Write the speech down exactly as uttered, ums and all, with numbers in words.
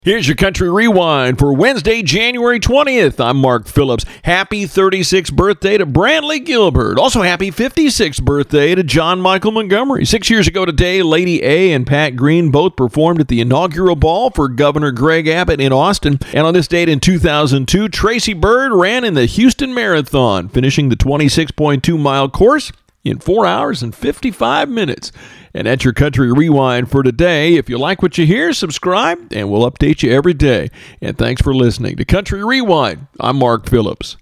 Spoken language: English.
Here's your Country Rewind for Wednesday, January twentieth. I'm Mark Phillips. Happy thirty-sixth birthday to Brantley Gilbert. Also, happy fifty-sixth birthday to John Michael Montgomery. Six years ago today, Lady A and Pat Green both performed at the inaugural ball for Governor Greg Abbott in Austin. And on this date in two thousand two, Tracy Byrd ran in the Houston Marathon, finishing the twenty-six point two mile course in four hours and fifty-five minutes. And that's your Country Rewind for today. If you like what you hear, subscribe, and we'll update you every day. And thanks for listening to Country Rewind. I'm Mark Phillips.